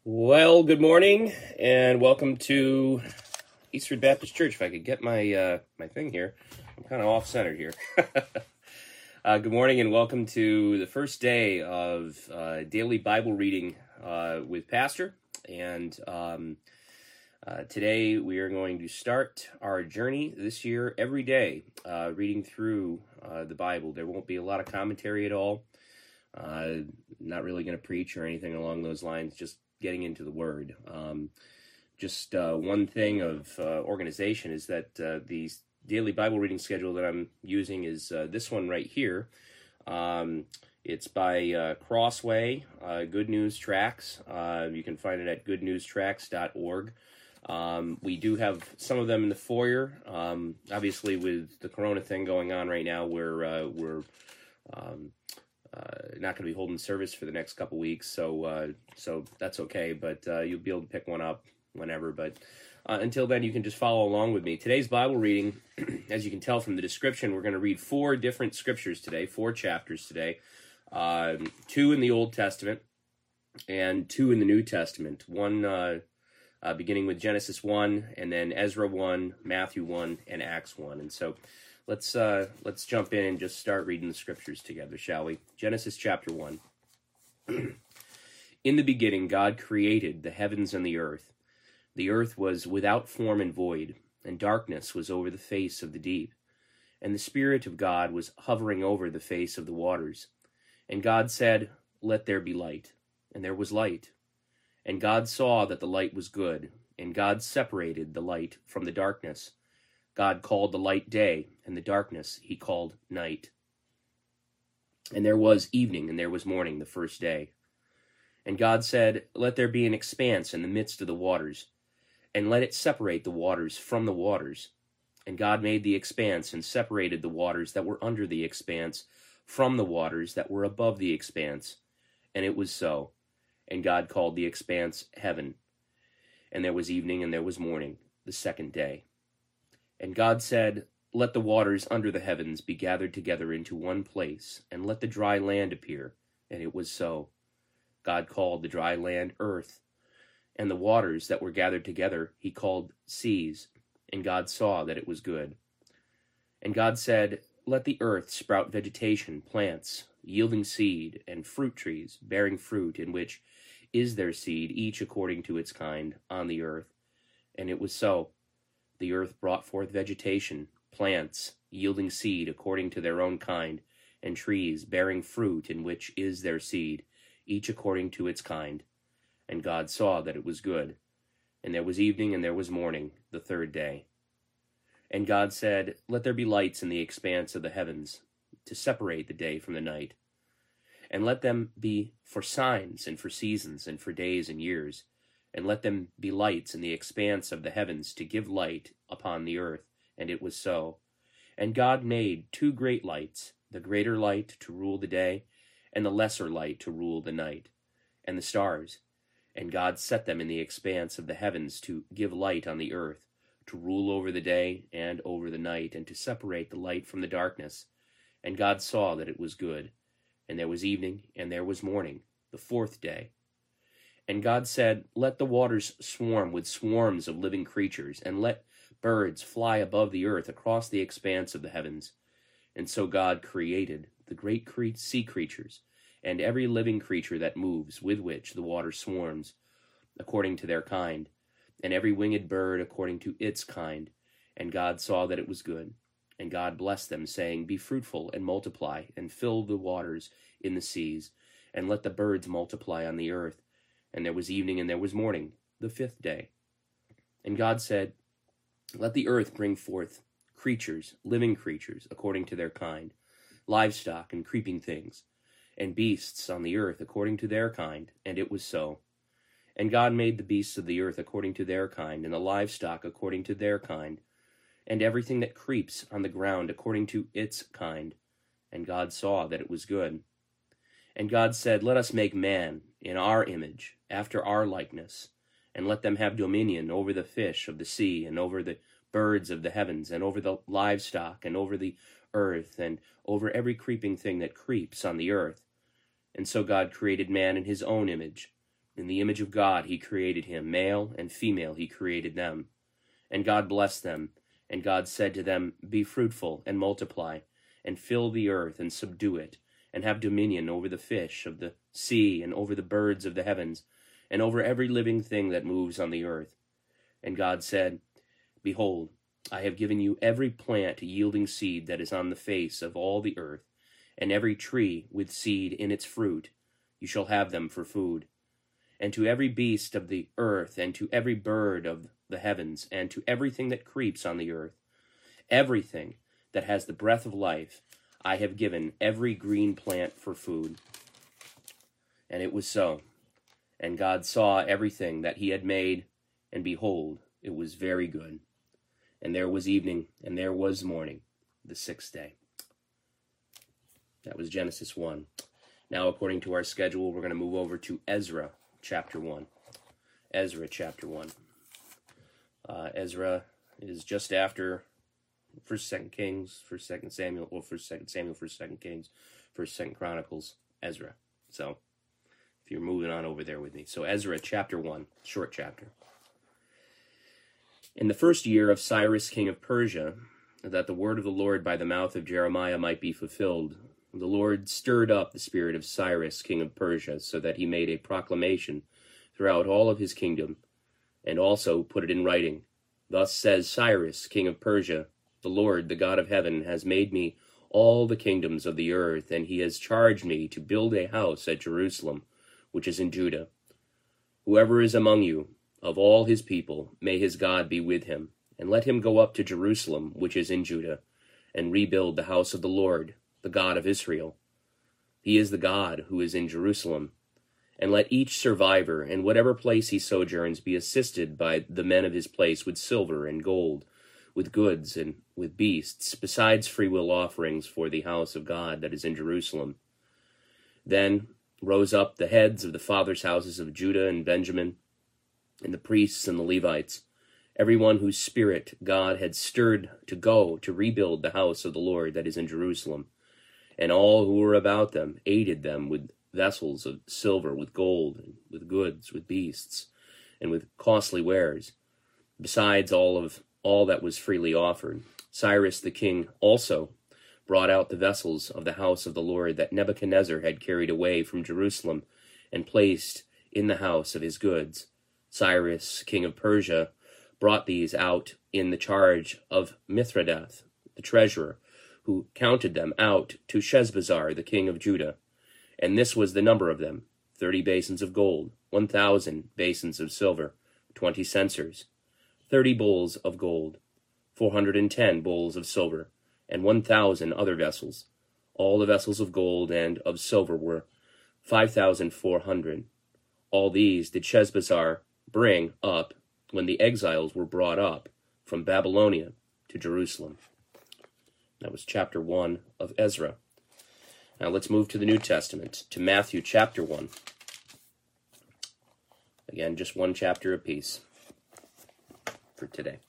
Well, good morning and welcome to Eastford Baptist Church. If I could get my my thing here, I'm kind of off-center here. Good morning and welcome to the first day of daily Bible reading with Pastor. And today we are going to start our journey this year every day, reading through the Bible. There won't be a lot of commentary at all. Not really going to preach or anything along those lines, just getting into the Word. Just one thing of organization is that the daily Bible reading schedule that I'm using is this one right here. It's by Crossway, Good News Tracts. You can find it at goodnewstracts.org. We do have some of them in the foyer. Obviously, with the Corona thing going on right now, we're not going to be holding service for the next couple weeks, so that's okay, but you'll be able to pick one up whenever. But until then, you can just follow along with me. Today's Bible reading, as you can tell from the description, we're going to read 4 different scriptures today, 4 chapters today, 2 in the Old Testament and 2 in the New Testament, one beginning with Genesis 1, and then Ezra 1, Matthew 1, and Acts 1. And so let's jump in and just start reading the scriptures together, shall we? Genesis chapter 1. In the beginning, God created the heavens and the earth. The earth was without form and void, and darkness was over the face of the deep. And the Spirit of God was hovering over the face of the waters. And God said, "Let there be light." And there was light. And God saw that the light was good, and God separated the light from the darkness. God called the light day, and the darkness he called night. And there was evening, and there was morning, the first day. And God said, "Let there be an expanse in the midst of the waters, and let it separate the waters from the waters." And God made the expanse, and separated the waters that were under the expanse from the waters that were above the expanse. And it was so. And God called the expanse heaven. And there was evening, and there was morning, the second day. And God said, "Let the waters under the heavens be gathered together into one place, and let the dry land appear." And it was so. God called the dry land earth, and the waters that were gathered together he called seas. And God saw that it was good. And God said, "Let the earth sprout vegetation, plants, yielding seed, and fruit trees, bearing fruit, in which is their seed, each according to its kind, on the earth." And it was so. The earth brought forth vegetation, plants, yielding seed according to their own kind, and trees bearing fruit in which is their seed, each according to its kind. And God saw that it was good. And there was evening, and there was morning, the third day. And God said, "Let there be lights in the expanse of the heavens, to separate the day from the night. And let them be for signs, and for seasons, and for days and years. And let them be lights in the expanse of the heavens to give light upon the earth." And it was so. And God made 2 great lights, the greater light to rule the day, and the lesser light to rule the night, and the stars. And God set them in the expanse of the heavens to give light on the earth, to rule over the day and over the night, and to separate the light from the darkness. And God saw that it was good. And there was evening, and there was morning, the 4th day. And God said, "Let the waters swarm with swarms of living creatures, and let birds fly above the earth across the expanse of the heavens." And so God created the great sea creatures, and every living creature that moves, with which the water swarms, according to their kind, and every winged bird according to its kind. And God saw that it was good. And God blessed them, saying, "Be fruitful and multiply, and fill the waters in the seas, and let the birds multiply on the earth." And there was evening, and there was morning, the 5th day. And God said, "Let the earth bring forth creatures, living creatures, according to their kind, livestock and creeping things, and beasts on the earth according to their kind." And it was so. And God made the beasts of the earth according to their kind, and the livestock according to their kind, and everything that creeps on the ground according to its kind. And God saw that it was good. And God said, "Let us make man in our image, after our likeness, and let them have dominion over the fish of the sea, and over the birds of the heavens, and over the livestock, and over the earth, and over every creeping thing that creeps on the earth." And so God created man in his own image. In the image of God he created him, male and female he created them. And God blessed them, and God said to them, Be fruitful and multiply, and fill the earth and subdue it, and have dominion over the fish of the sea, and over the birds of the heavens, and over every living thing that moves on the earth. And God said, Behold, I have given you every plant yielding seed that is on the face of all the earth, and every tree with seed in its fruit. You shall have them for food. And to every beast of the earth, and to every bird of the heavens, and to everything that creeps on the earth, everything that has the breath of life, I have given every green plant for food. And it was so. And God saw everything that he had made, and behold, it was very good. And there was evening, and there was morning, the sixth day. That was Genesis 1. Now, according to our schedule, we're going to move over to Ezra chapter 1. Ezra chapter 1. Ezra is just after 1st, 2nd Kings, 1st, 2nd Samuel, or 1st, 2nd Samuel, 1st, 2nd Kings, 1st, 2nd Chronicles, Ezra. So, if you're moving on over there with me. So, Ezra chapter 1, short chapter. In the first year of Cyrus, king of Persia, that the word of the Lord by the mouth of Jeremiah might be fulfilled, the Lord stirred up the spirit of Cyrus, king of Persia, so that he made a proclamation throughout all of his kingdom, and also put it in writing. Thus says Cyrus, king of Persia, The Lord, the God of heaven, has made me all the kingdoms of the earth, and he has charged me to build a house at Jerusalem, which is in Judah. Whoever is among you, of all his people, may his God be with him, and let him go up to Jerusalem, which is in Judah, and rebuild the house of the Lord, the God of Israel. He is the God who is in Jerusalem. And let each survivor, in whatever place he sojourns, be assisted by the men of his place with silver and gold, with goods and with beasts, besides freewill offerings for the house of God that is in Jerusalem. Then rose up the heads of the fathers' houses of Judah and Benjamin, and the priests and the Levites, everyone whose spirit God had stirred to go to rebuild the house of the Lord that is in Jerusalem. And all who were about them aided them with vessels of silver, with gold, and with goods, with beasts, and with costly wares, besides all that was freely offered. Cyrus the king also brought out the vessels of the house of the Lord that Nebuchadnezzar had carried away from Jerusalem, and placed in the house of his goods. Cyrus, king of Persia, brought these out in the charge of Mithredath, the treasurer, who counted them out to Sheshbazzar, the king of Judah. And this was the number of them, 30 basins of gold, 1,000 basins of silver, 20 censers, 30 bowls of gold, 410 bowls of silver, and 1,000 other vessels. All the vessels of gold and of silver were 5,400. All these did Sheshbazzar bring up when the exiles were brought up from Babylonia to Jerusalem. That was chapter 1 of Ezra. Now let's move to the New Testament, to Matthew chapter 1. Again, just one chapter apiece for today.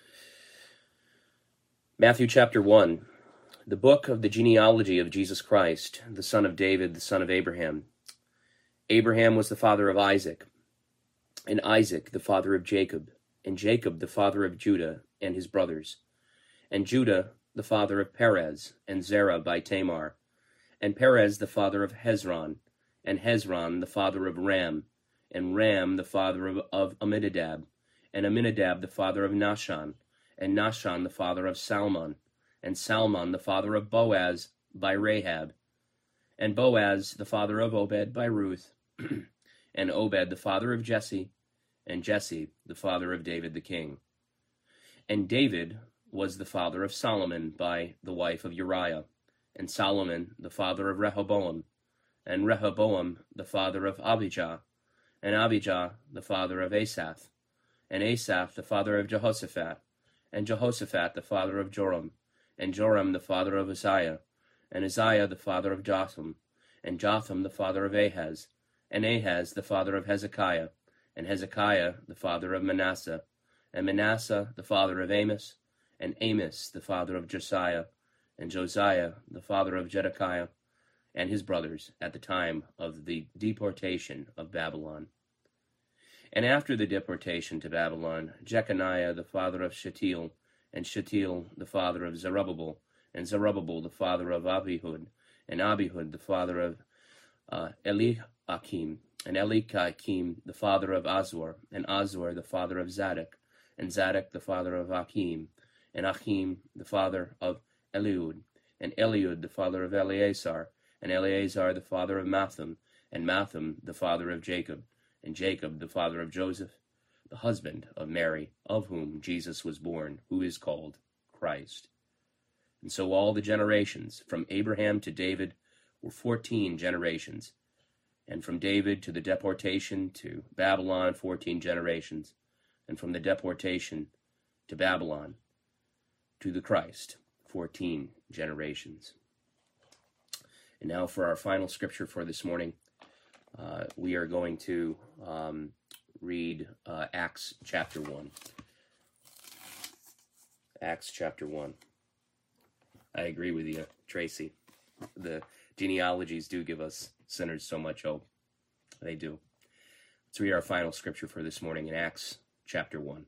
Matthew chapter 1, the book of the genealogy of Jesus Christ, the son of David, the son of Abraham. Abraham was the father of Isaac, and Isaac the father of Jacob, and Jacob the father of Judah and his brothers, and Judah the father of Perez, and Zerah by Tamar, and Perez the father of Hezron, and Hezron the father of Ram, and Ram the father of Amminadab, and Amminadab the father of Nahshon, and Nahshon the father of Salmon, and Salmon the father of Boaz by Rahab, and Boaz the father of Obed by Ruth, and Obed the father of Jesse, and Jesse the father of David the king. And David was the father of Solomon by the wife of Uriah, and Solomon the father of Rehoboam, and Rehoboam the father of Abijah, and Abijah the father of Asaph, and Asaph the father of Jehoshaphat, and Jehoshaphat the father of Joram, and Joram the father of Uzziah, and Uzziah the father of Jotham, and Jotham the father of Ahaz, and Ahaz the father of Hezekiah, and Hezekiah the father of Manasseh, and Manasseh the father of Amos, and Amos the father of Josiah, and Josiah the father of Zedekiah, and his brothers at the time of the deportation of Babylon. And after the deportation to Babylon, Jeconiah the father of Shealtiel, and Shealtiel the father of Zerubbabel, and Zerubbabel the father of Abihud, and Abihud the father of Eliakim, and Eliakim the father of Azor, and Azor the father of Zadok, and Zadok the father of Achim, and Achim the father of Eliud, and Eliud the father of Eleazar, and Eleazar the father of Matham, and Matham the father of Jacob, and Jacob the father of Joseph, the husband of Mary, of whom Jesus was born, who is called Christ. And so all the generations, from Abraham to David, were 14 generations, and from David to the deportation to Babylon, 14 generations, and from the deportation to Babylon to the Christ, 14 generations. And now for our final scripture for this morning, we are going to read Acts chapter 1. Acts chapter 1. I agree with you, Tracy. The genealogies do give us sinners so much hope. They do. Let's read our final scripture for this morning in Acts chapter 1.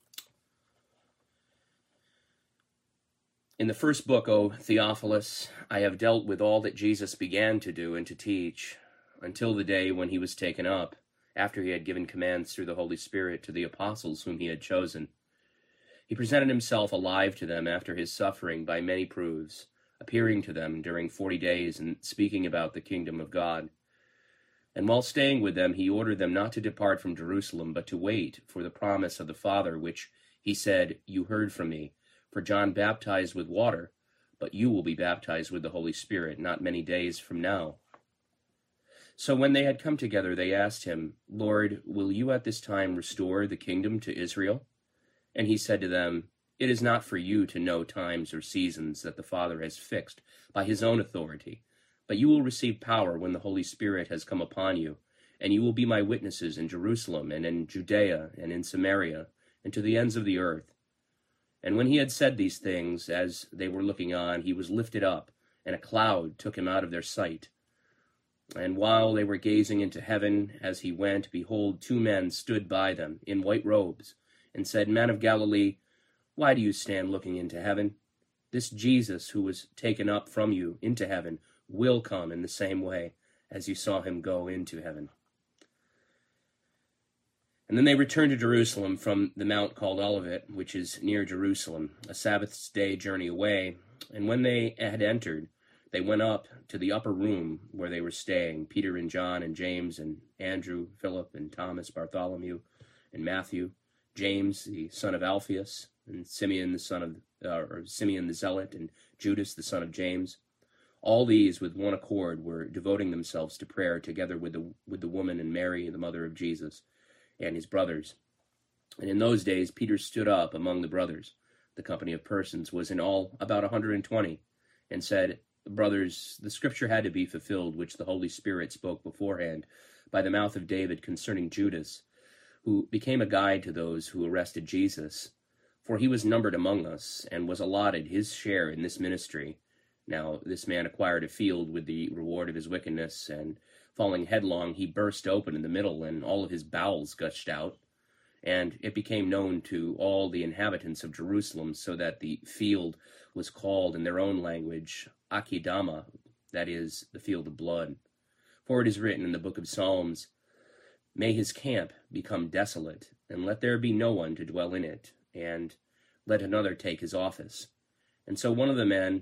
In the first book, O Theophilus, I have dealt with all that Jesus began to do and to teach, until the day when he was taken up, after he had given commands through the Holy Spirit to the apostles whom he had chosen. He presented himself alive to them after his suffering by many proofs, appearing to them during 40 days and speaking about the kingdom of God. And while staying with them, he ordered them not to depart from Jerusalem, but to wait for the promise of the Father, which he said, "You heard from me. For John baptized with water, but you will be baptized with the Holy Spirit not many days from now." So when they had come together, they asked him, "Lord, will you at this time restore the kingdom to Israel?" And he said to them, "It is not for you to know times or seasons that the Father has fixed by his own authority, but you will receive power when the Holy Spirit has come upon you, and you will be my witnesses in Jerusalem and in Judea and in Samaria and to the ends of the earth." And when he had said these things, as they were looking on, he was lifted up, and a cloud took him out of their sight. And while they were gazing into heaven as he went, behold, 2 men stood by them in white robes, and said, "Men of Galilee, why do you stand looking into heaven? This Jesus who was taken up from you into heaven will come in the same way as you saw him go into heaven." And then they returned to Jerusalem from the mount called Olivet, which is near Jerusalem, a Sabbath's day journey away. And when they had entered, they went up to the upper room where they were staying, Peter and John and James and Andrew, Philip and Thomas, Bartholomew and Matthew, James the son of Alphaeus, and Simeon the son of Simeon the Zealot, and Judas the son of James. All these with one accord were devoting themselves to prayer, together with the woman and Mary, the mother of Jesus, and his brothers. And in those days Peter stood up among the brothers, the company of persons was in all about 120, and said, "Brothers, the scripture had to be fulfilled, which the Holy Spirit spoke beforehand by the mouth of David concerning Judas, who became a guide to those who arrested Jesus. For he was numbered among us, and was allotted his share in this ministry. Now this man acquired a field with the reward of his wickedness, and falling headlong, he burst open in the middle, and all of his bowels gushed out. And it became known to all the inhabitants of Jerusalem, so that the field was called in their own language Akedama, that is, the field of blood. For it is written in the book of Psalms, "May his camp become desolate, and let there be no one to dwell in it, and let another take his office." And so one of the men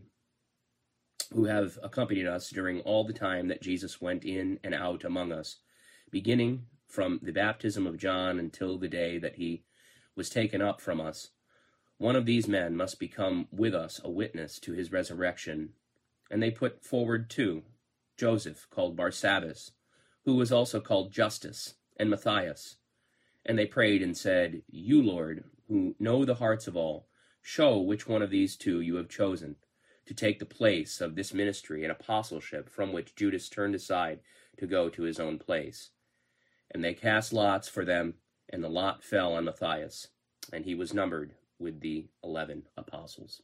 who have accompanied us during all the time that Jesus went in and out among us, beginning from the baptism of John until the day that he was taken up from us, one of these men must become with us a witness to his resurrection. And they put forward 2, Joseph, called Barsabbas, who was also called Justus, and Matthias. And they prayed and said, "You, Lord, who know the hearts of all, show which one of these 2 you have chosen to take the place of this ministry and apostleship from which Judas turned aside to go to his own place." And they cast lots for them, and the lot fell on Matthias, and he was numbered with the 11 apostles.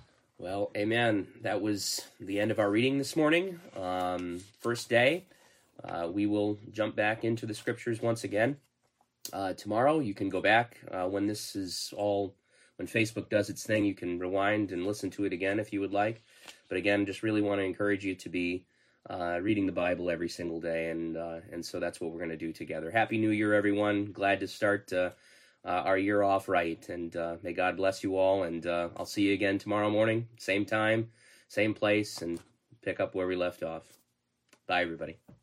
Well, amen. That was the end of our reading this morning. First day We will jump back into the scriptures once again. Tomorrow, you can go back when this is all, when Facebook does its thing, you can rewind and listen to it again if you would like. But again, just really want to encourage you to be reading the Bible every single day, and so that's what we're going to do together. Happy New Year, everyone. Glad to start our year off right, and may God bless you all, and I'll see you again tomorrow morning, same time, same place, and pick up where we left off. Bye, everybody.